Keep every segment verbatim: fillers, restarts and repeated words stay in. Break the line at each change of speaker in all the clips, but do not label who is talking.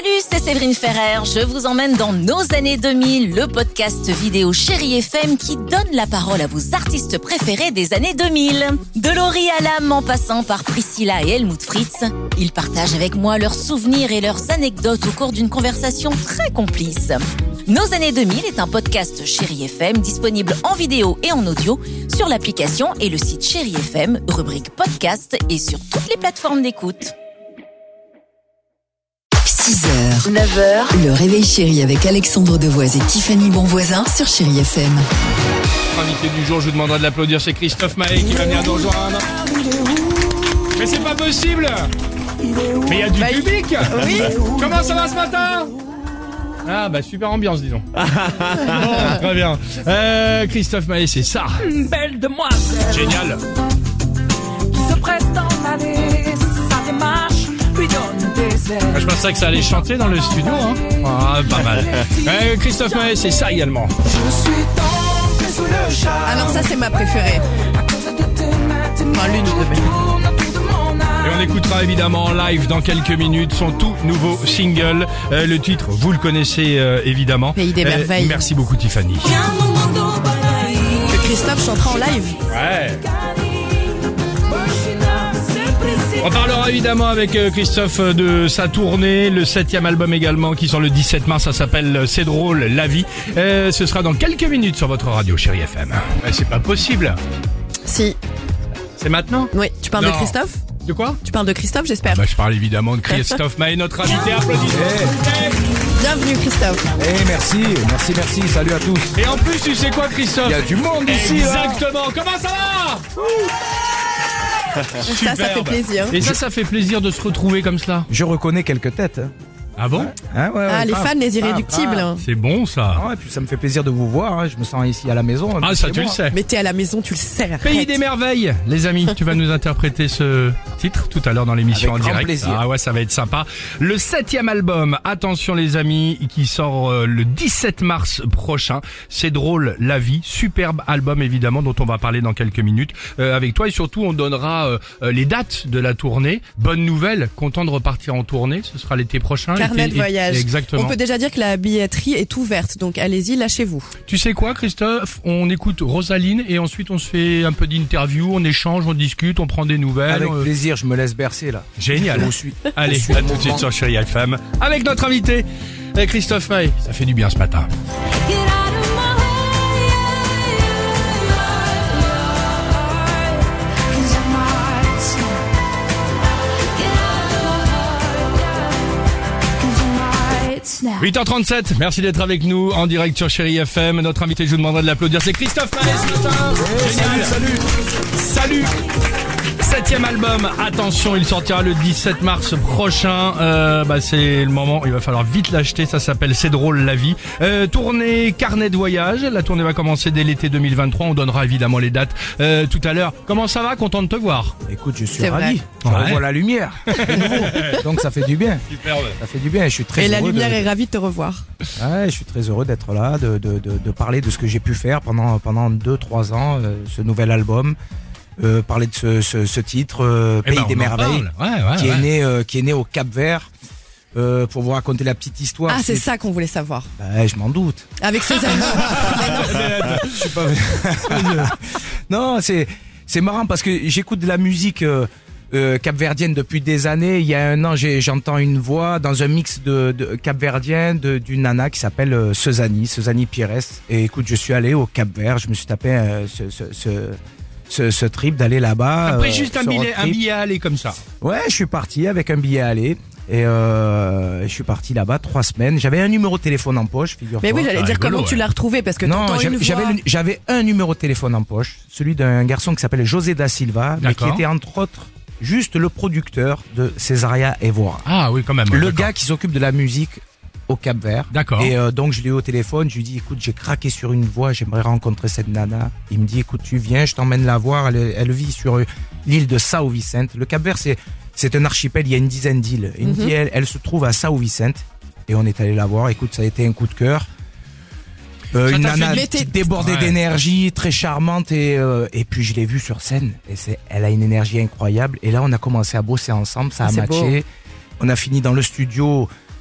Salut, c'est Séverine Ferrer. Je vous emmène dans nos années deux mille, le podcast vidéo Chérie F M qui donne la parole à vos artistes préférés des années deux mille. De Laurie Hallam en passant par Priscilla et Helmut Fritz, ils partagent avec moi leurs souvenirs et leurs anecdotes au cours d'une conversation très complice. Nos années deux mille est un podcast Chérie F M disponible en vidéo et en audio sur l'application et le site Chérie F M, rubrique podcast et sur toutes les plateformes d'écoute.
six heures, neuf heures, le réveil chéri avec Alexandre Devoise et Tiffany Bonvoisin sur Chérie F M.
Invité du jour, je vous demanderai de l'applaudir, c'est Christophe Maé qui va venir nous rejoindre. Mais c'est pas possible. Mais il y a du bah, public.
Oui.
Comment ça va ce matin? Ah bah super ambiance, disons. Bon, très bien. Euh, Christophe Maé, c'est ça.
Une belle demoiselle.
Génial.
Qui se presse dans l'allée, sa démarche lui donne des ailes.
Je pensais que ça allait chanter dans le studio, hein. Ah, pas mal. Euh, Christophe Maé, c'est ça également.
Je suis tombé sous le charme.
Alors ça c'est ma préférée. Enfin l'une de mes.
Et on écoutera évidemment en live dans quelques minutes son tout nouveau single. Euh, le titre, vous le connaissez euh, évidemment.
Pays des merveilles.
Euh, merci beaucoup Tiffany.
Que Christophe chantera en live.
Ouais. On parlera évidemment avec Christophe de sa tournée, le septième album également qui sort le dix-sept mars, ça s'appelle C'est drôle, la vie. Euh, ce sera dans quelques minutes sur votre radio Chérie F M. Ouais, c'est pas possible.
Si.
C'est maintenant?
Oui, tu parles
non.
de Christophe?
De quoi?
Tu parles de Christophe, j'espère.
Bah, je parle évidemment de Christophe Maé, notre invité. Applaudissez.
Hey.
Bienvenue Christophe.
Eh hey, merci, merci, merci, salut à tous.
Et en plus, tu sais quoi Christophe?
Il y a du monde ici.
Exactement, là. Comment ça va?
Ça, ça fait plaisir.
Et ça, ça fait plaisir de se retrouver comme cela.
Je reconnais quelques têtes.
Ah bon?
Hein, ouais, ouais,
Ah, les
grave.
fans, les irréductibles.
Ah,
C'est bon ça.
ah, et puis ça me fait plaisir de vous voir, hein. Je me sens ici à la maison.
Ah, ça tu le sais.
Mais t'es à la maison, tu le sais. Arrête.
Pays des merveilles, les amis, tu vas nous interpréter ce titre tout à l'heure dans l'émission
Avec
en
grand
direct.
plaisir.
Ah ouais, ça va être sympa. Le septième album, attention les amis, qui sort euh, le dix-sept mars prochain. C'est drôle, la vie, superbe album évidemment dont on va parler dans quelques minutes euh, avec toi et surtout on donnera euh, euh, les dates de la tournée. Bonne nouvelle, content de repartir en tournée, ce sera l'été prochain.
Carnet
L'été-
de voyage.
Exactement.
On peut déjà dire que la billetterie est ouverte, donc allez-y, lâchez-vous.
Tu sais quoi Christophe, on écoute Rosaline et ensuite on se fait un peu d'interview, on échange, on discute, on prend des nouvelles.
Avec
euh,
plaisir, je me laisse bercer là.
Génial.
Je vous suis.
Allez,
Je suis
à
au
tout de suite
mouvement.
sur Chérie F M avec notre invité, eh, Christophe Maé. Ça fait du bien ce matin. huit heures trente-sept, merci d'être avec nous en direct sur Chérie F M. Notre invité, je vous demanderai de l'applaudir, c'est Christophe Maé ce matin. Génial.
Salut,
Salut. Septième album, attention, il sortira le dix-sept mars prochain. Euh, bah c'est le moment, il va falloir vite l'acheter. Ça s'appelle C'est drôle la vie. Euh, tournée carnet de voyage. La tournée va commencer dès l'été deux mille vingt-trois. On donnera évidemment les dates euh, tout à l'heure. Comment ça va? Content de te voir.
Écoute, je suis
C'est
ravi. Je
Ouais.
revois la lumière. de nouveau. Donc ça fait du bien.
Superbe.
Ça fait du bien. Je suis très
Et la
heureux
lumière
de...
est ravie de te revoir.
Ouais, je suis très heureux d'être là, de, de, de, de parler de ce que j'ai pu faire pendant pendant deux trois ans, euh, ce nouvel album. Euh, parler de ce, ce, ce titre euh,
Eh
Pays
ben,
des
on en
merveilles,
parle. Ouais, ouais,
qui
ouais.
est né euh, qui est né au Cap-Vert. Euh, pour vous raconter la petite histoire.
Ah, c'est ça qu'on voulait savoir.
Bah, je m'en doute.
Avec ses amis.
Je suis pas... non, c'est c'est marrant parce que j'écoute de la musique euh, euh, capverdienne depuis des années. Il y a un an, j'ai, j'entends une voix dans un mix de, de capverdien de, d'une nana qui s'appelle euh, Sezani, Sezani Pires. Et écoute, je suis allé au Cap-Vert, je me suis tapé euh, ce, ce, ce, ce, ce trip d'aller là-bas.
Après
euh,
juste un
ce road
billet, un
trip.
billet à aller comme ça.
Ouais, je suis parti avec un billet à aller. Et euh, je suis parti là-bas trois semaines. J'avais un numéro de téléphone en poche, figure-toi.
Mais oui, j'allais
Ah,
dire
rigolo,
comment tu
ouais.
l'as retrouvé parce que
Non,
t'entends
j'avais,
une
j'avais,
voix.
le- j'avais un numéro de téléphone en poche, celui d'un garçon qui s'appelle José da Silva, mais qui
D'accord.
était entre autres juste le producteur de Césaria Evora.
Ah oui, quand même.
Le
d'accord.
gars qui s'occupe de la musique au Cap-Vert.
D'accord.
Et euh, donc je l'ai eu au téléphone, je lui dis écoute, j'ai craqué sur une voix, j'aimerais rencontrer cette nana. Il me dit écoute, tu viens, je t'emmène la voir, elle, elle vit sur euh, l'île de São Vicente. Le Cap-Vert c'est c'est un archipel, il y a une dizaine d'îles. Il me dit elle, elle se trouve à São Vicente et on est allé la voir. Écoute, ça a été un coup de cœur. Euh,
Ça
une
t'a fait
nana
l'été.
débordée
Ouais.
d'énergie, très charmante et euh, et puis je l'ai vue sur scène et c'est elle a une énergie incroyable et là on a commencé à bosser ensemble, ça a
Ah, c'est
matché. On a fini dans le studio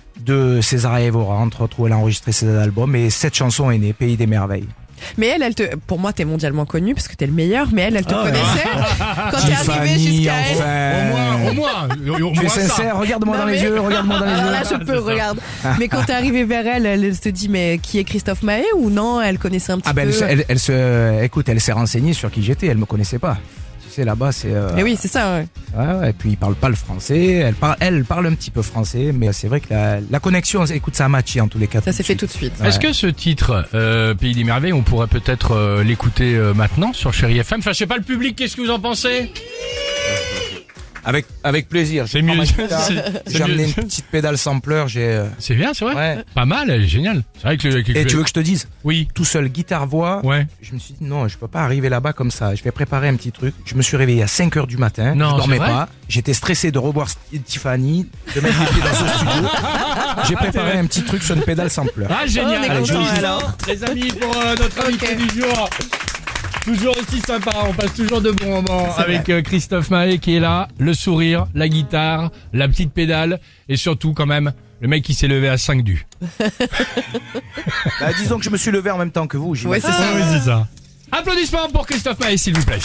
de César Evora, entre autres, où elle a enregistré ses albums. Et cette chanson est née, Pays des Merveilles.
Mais elle, elle te, pour moi, t'es mondialement connu parce que t'es le meilleur. Mais elle, elle te
Ah,
connaissait quand t'es arrivé
Tiffany,
jusqu'à elle.
Au moins,
enfin.
au moins, au, au
Tu es
moins ça.
sincère, regarde-moi
Non,
dans les
mais-
yeux, regarde-moi dans les
Alors
yeux.
là, je peux, regarde. Mais quand t'es arrivé vers elle, elle se dit, mais qui est Christophe Maé ou non? Elle connaissait un petit
Ah ben,
peu.
elle, se- elle, elle se, écoute, elle s'est renseignée sur qui j'étais, elle me connaissait pas. Tu sais, là-bas, c'est. Euh,
Mais oui, c'est ça. Ouais.
ouais, ouais, et puis il parle pas le français, elle parle, elle parle un petit peu français, mais c'est vrai que la, la connexion, écoute, ça a matché en tous les cas.
Ça s'est fait tout de suite.
Ouais.
Est-ce que ce titre, euh, Pays des Merveilles, on pourrait peut-être euh, l'écouter euh, maintenant sur Chérie F M? Enfin, je sais pas le public, qu'est-ce que vous en pensez?
Avec, avec plaisir.
C'est
Je prends
mieux.
ma guitare,
c'est- c'est
J'ai amené
mieux.
une petite pédale sampler, j'ai. euh,
C'est bien, c'est vrai.
Ouais.
Pas mal, elle est géniale. C'est vrai que. le- que-
Et tu veux que je te dise,
Oui.
tout seul, guitare-voix,
Ouais.
je me suis dit non, je peux pas arriver là-bas comme ça. Je vais préparer un petit truc. Je me suis réveillé à cinq heures du matin.
Non,
je dormais
c'est vrai
pas. J'étais stressé de revoir Tiffany, de mettre les pieds dans ce studio. J'ai préparé un petit truc sur une pédale sampler.
Ah, génial.
On est
Allez,
content,
je vous dis
alors.
ça, les amis, pour euh, notre invité
Ok.
du jour. Toujours aussi sympa, on passe toujours de bons moments
C'est
avec euh, Christophe Maé qui est là, le sourire, la guitare, la petite pédale et surtout quand même le mec qui s'est levé à cinq du.
Bah, disons que je me suis levé en même temps que vous. j'imagine.
Ouais, c'est ça.
Ah oui, c'est ça. Applaudissements pour Christophe Maé, s'il vous plaît.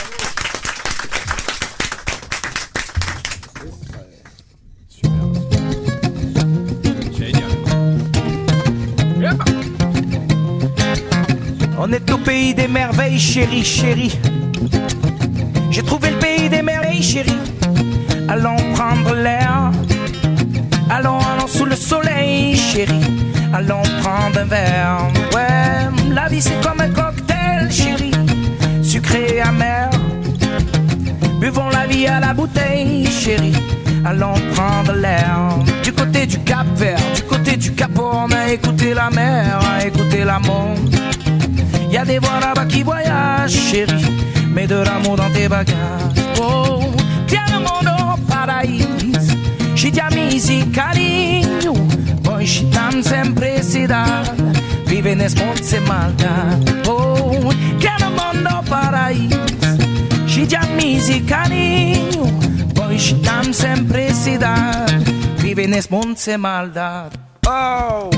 On est au pays des merveilles, chérie, chérie. J'ai trouvé le pays des merveilles, chérie. Allons prendre l'air. Allons, allons sous le soleil, chérie. Allons prendre un verre. Ouais, la vie c'est comme un cocktail, chérie. Sucré et amer. Buvons la vie à la bouteille, chérie. Allons prendre l'air. Du côté du Cap Vert, du côté du Cap Horn, à écouter la mer, à écouter la monde. Y a des voix là-bas qui voyagent, chérie. Mets de l'amour dans tes bagages. Oh, piano mondo paraíso. Ci diamizi carinho. Poi ci dam sempre cidade. Vive nesse mundo sem maldade. Oh, piano mondo paraíso. Ci diamizi carinho. Poi ci dam sempre cidade. Vive nesse mundo sem maldade. Oh.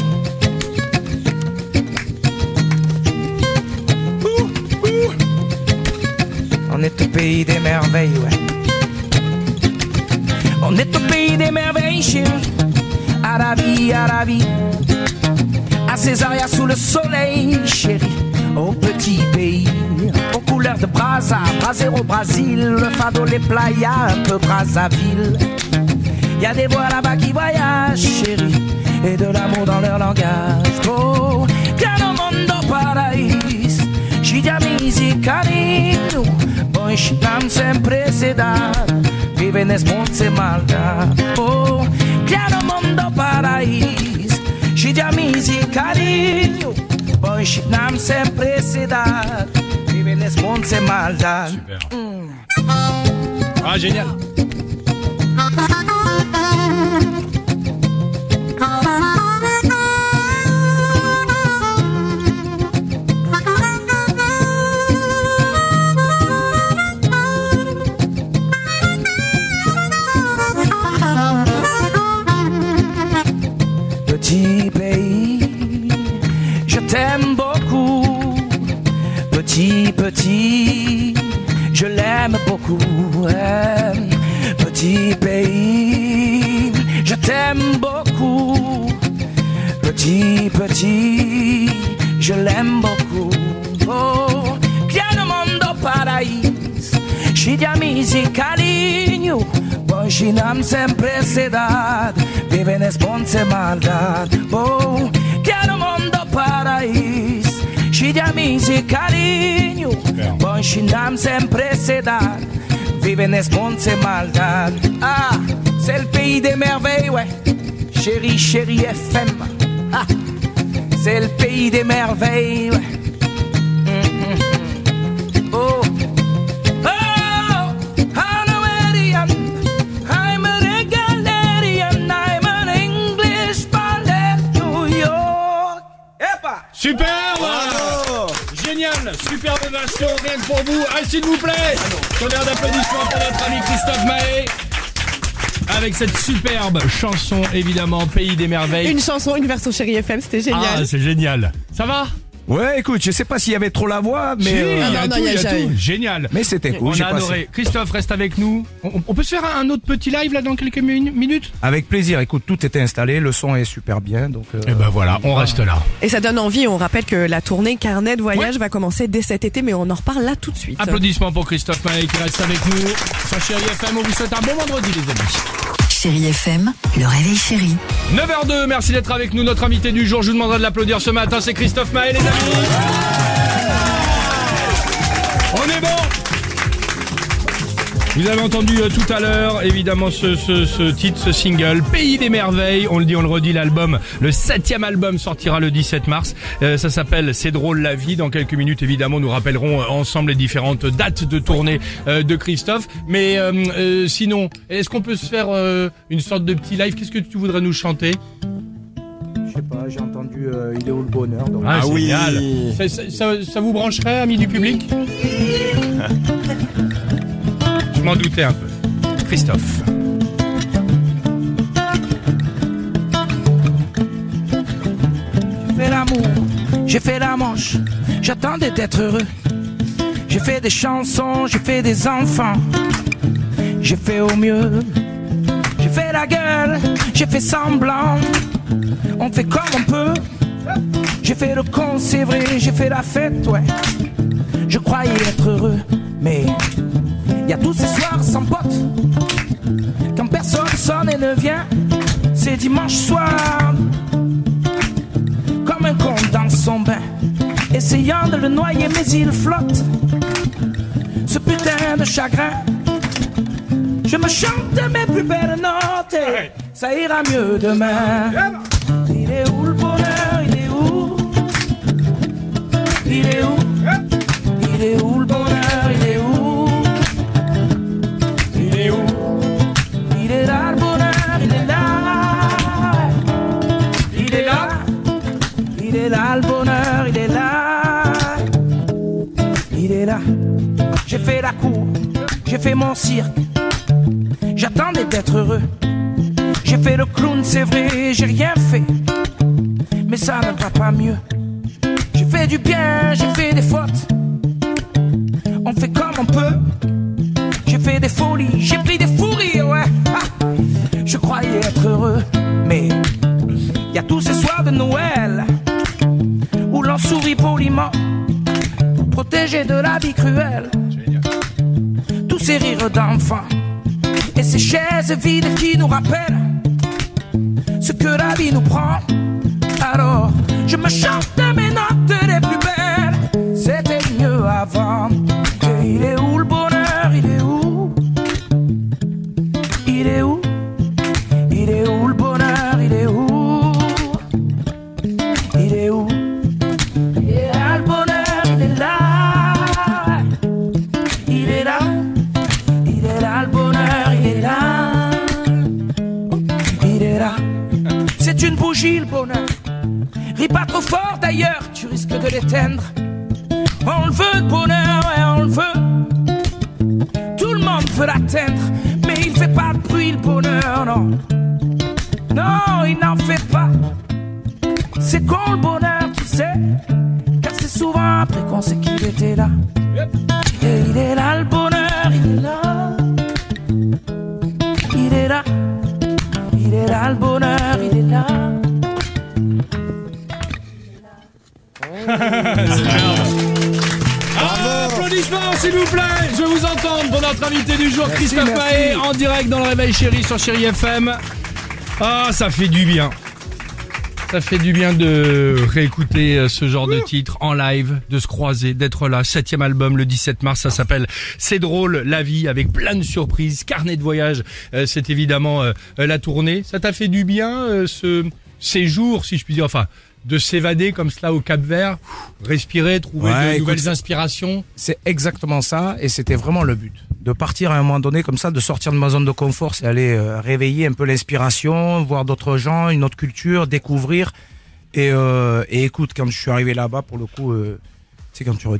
On est au pays des merveilles, ouais. On est au pays des merveilles, chérie. À la vie, à la vie. À Césaria sous le soleil, chérie. Au petit pays, aux couleurs de Brasa, Brasero, Brésil, le fado, les playas, un peu Brazzaville. Y a des voix là-bas qui voyagent, chérie, et de l'amour dans leur langage. Oh, piano mondo paraíso, ci diamizi carinho. Poi ci dam sempre cidade, vive nesse mundo sem maldade. Oh, piano mondo paraíso, ci diamizi carinho. Poi ci dam sempre cidade, vive nesse mundo sem maldade.
Super. Ah, génial.
Petit pays, je t'aime beaucoup. Petit, petit, je l'aime beaucoup. Ouais. Petit pays, je t'aime beaucoup. Petit, petit, je l'aime beaucoup. Oh, piano mondo paraíso, ci diamizi carinho. Poi ci dam sempre cidade, vive nesse mundo sem maldade. Oh, piano mondo paraíso, ci diamizi carinho. Poi ci dam sempre cidade, vive nesse mundo sem maldade. Ah, c'est le pays des merveilles, ouais. Chérie, chérie F M. Ah, c'est le pays des merveilles, ouais. Mm-hmm. Oh.
Super, voilà. Génial, superbe version, rien que pour vous. Ah, s'il vous plaît, tonnerre d'applaudissements pour notre ami Christophe Maé. avec cette superbe chanson, évidemment, Pays des merveilles.
Une chanson, une version Chérie F M, c'était génial.
Ah, c'est génial. Ça va?
Ouais, écoute, je sais pas s'il y avait trop la voix, mais
Si,
euh,
il y a
non, non,
tout,
il y a
il y a
jamais.
tout. Génial.
mais c'était cool.
On
j'ai
a
passé.
adoré. Christophe, reste avec nous. On, on peut se faire un autre petit live là dans quelques min- minutes?
Avec plaisir. Écoute, tout était installé, le son est super bien, donc. euh,
Et ben voilà, on reste là.
Et ça donne envie, on rappelle que la tournée Carnet de voyage va commencer dès cet été, mais on en reparle là tout de suite.
Applaudissements pour Christophe Maé qui reste avec nous sur Chérie F M. On vous souhaite un bon vendredi les amis.
Chérie F M, le réveil chéri.
neuf heures deux, merci d'être avec nous. Notre invité du jour, je vous demanderai de l'applaudir ce matin, c'est Christophe Maé les amis. On est bon. Vous avez entendu euh, tout à l'heure, évidemment, ce, ce, ce titre, ce single, Pays des merveilles. On le dit, on le redit, l'album, le septième album sortira le dix-sept mars. Euh, ça s'appelle C'est drôle la vie. Dans quelques minutes, évidemment, nous rappellerons euh, ensemble les différentes dates de tournée euh, de Christophe. Mais euh, euh, sinon, est-ce qu'on peut se faire euh, une sorte de petit live? Qu'est-ce que tu voudrais nous chanter?
Je sais pas, j'ai entendu euh, Il est où le bonheur, donc.
Ah, génial. Ça, ça, ça, ça vous brancherait, amis du public? Je m'en doutais un peu. Christophe.
J'ai fait l'amour, j'ai fait la manche, j'attendais d'être heureux. J'ai fait des chansons, j'ai fait des enfants, j'ai fait au mieux. J'ai fait la gueule, j'ai fait semblant, on fait comme on peut. J'ai fait le con, c'est vrai, j'ai fait la fête, ouais. Je croyais être heureux, mais il y a tous ces soirs sans potes, quand personne sonne et ne vient. C'est dimanche soir, comme un con dans son bain, essayant de le noyer mais il flotte. Ce putain de chagrin, je me chante mes plus belles notes et ça ira mieux demain. Il est où le bonheur, il est où? Il est où? Il est où le bonheur, il est où? Il est où? Il est là le bonheur, il est là. Il est là. Il est là le bonheur, il est là. Il est là. J'ai fait la cour, j'ai fait mon cirque, j'attendais d'être heureux. J'ai fait le clown, c'est vrai, j'ai rien fait, mais ça ne va pas mieux. J'ai fait du bien, j'ai fait des fautes, on fait comme on peut. J'ai fait des folies, j'ai pris des fous rires, ouais. Ah, je croyais être heureux, mais y a tous ces soirs de Noël où l'on sourit poliment pour protéger de la vie cruelle. Tous ces rires d'enfants et ces chaises vides qui nous rappellent ce que la vie nous prend. Alors je me chante mes notes les plus belles, c'était mieux avant. Et il est où le bonheur, il est où? Il est où? Il est où le bonheur, il est où? Il est où? Il est là le bonheur, il est là. Il est là. Il est là le bonheur, il est là. Il est là. C'est une bougie le bonheur. Ris pas trop fort d'ailleurs, tu risques de l'éteindre. On le veut le bonheur, ouais on le veut. Tout le monde veut l'atteindre, mais il fait pas de bruit le bonheur, non. Non, il n'en fait pas. C'est con le bonheur, tu sais, car c'est souvent après qu'on sait qu'il était là. Et il est là le bonheur, il est là. Il est là. Il est là le bonheur, il est là.
Ah, applaudissements s'il vous plaît. Je vous entends pour notre invité du jour,
Merci,
Christophe
merci.
Maé, en direct dans le Réveil Chéri sur Chéri F M. Ah, ça fait du bien. Ça fait du bien de réécouter ce genre de titre en live, de se croiser, d'être là. Septième album le dix-sept mars, ça s'appelle C'est drôle la vie, avec plein de surprises. Carnet de voyage, euh, c'est évidemment euh, la tournée. Ça t'a fait du bien euh, ce séjour, si je puis dire, enfin, de s'évader comme cela au Cap-Vert, respirer, trouver
Ouais,
de
écoute,
nouvelles inspirations.
C'est exactement ça, et c'était vraiment le but. De partir à un moment donné comme ça, de sortir de ma zone de confort, c'est aller euh, réveiller un peu l'inspiration, voir d'autres gens, une autre culture, découvrir. Et, euh, et écoute, quand je suis arrivé là-bas, pour le coup, euh, tu sais, quand tu, re- tu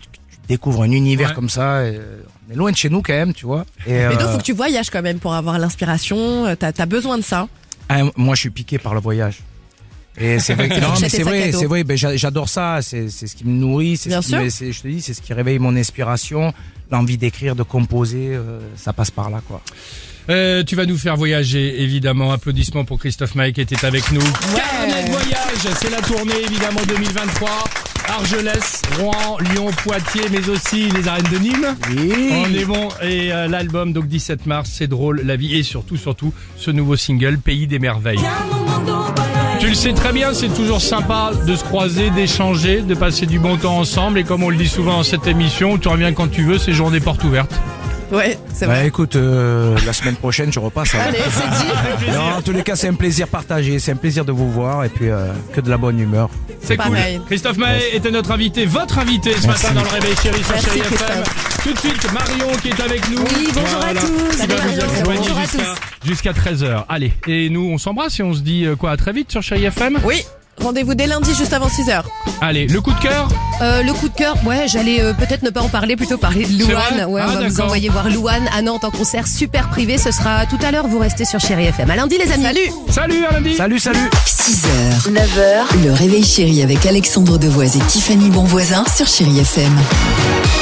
découvre un univers
Ouais.
comme ça. Et, euh, on est loin de chez nous quand même, tu vois. Et,
Mais donc,
euh,
faut que tu voyages quand même pour avoir l'inspiration. euh, T'as as besoin de ça.
ah, moi, je suis piqué par le voyage. Et c'est vrai que, non, mais
Acheter
c'est
sac à
vrai,
dos.
c'est vrai, ben, j'a- j'adore ça, c'est, c'est ce qui me nourrit, c'est
Bien
ce qui
sûr.
me- c'est- je te dis, c'est ce qui réveille mon inspiration, l'envie d'écrire, de composer, euh, ça passe par là, quoi.
Euh, tu vas nous faire voyager, évidemment. Applaudissements pour Christophe Maé qui était avec nous. Carnet de voyage, c'est la tournée, évidemment, deux mille vingt-trois. Argelès, Rouen, Lyon, Poitiers, mais aussi les arènes de Nîmes.
Oui.
On est bon. Et euh, l'album, donc dix-sept mars, c'est drôle, la vie. Et surtout, surtout, ce nouveau single, Pays des merveilles. Tu le sais très bien, c'est toujours sympa de se croiser, d'échanger, de passer du bon temps ensemble. Et comme on le dit souvent dans cette émission, tu reviens quand tu veux, c'est journée porte ouverte.
Ouais, c'est
Bah
vrai.
écoute, euh, la semaine prochaine, je repasse. alors.
Allez, c'est dit.
Non, en tous les cas, c'est un plaisir partagé, c'est un plaisir de vous voir et puis euh, que de la bonne humeur.
C'est cool.
Pareil.
Christophe Maé était notre invité, votre invité ce
Merci.
matin dans le Réveil Chéri sur
Merci,
Chéri F M.
Christophe.
Tout de suite, Marion qui est avec nous.
Oui, bonjour à tous.
Qui va
Salut,
nous
Marion.
accompagner
Bonjour à
jusqu'à, jusqu'à treize heures. Allez, et nous on s'embrasse et on se dit euh, quoi, à très vite sur Chéri F M.
Oui, rendez-vous dès lundi, juste avant six heures.
Allez, le coup de cœur.
Euh, le coup de cœur, ouais, j'allais euh, peut-être ne pas en parler, plutôt parler de
C'est vrai
Louane. Ouais,
Ah,
on va vous
d'accord.
envoyer voir Louane à Nantes en concert super privé. Ce sera tout à l'heure. Vous restez sur Chéri F M. À lundi, les amis.
Salut.
Salut, à lundi.
Salut, salut.
six heures, neuf heures, le réveil chéri avec Alexandre Devoise et Tiffany Bonvoisin sur Chéri F M.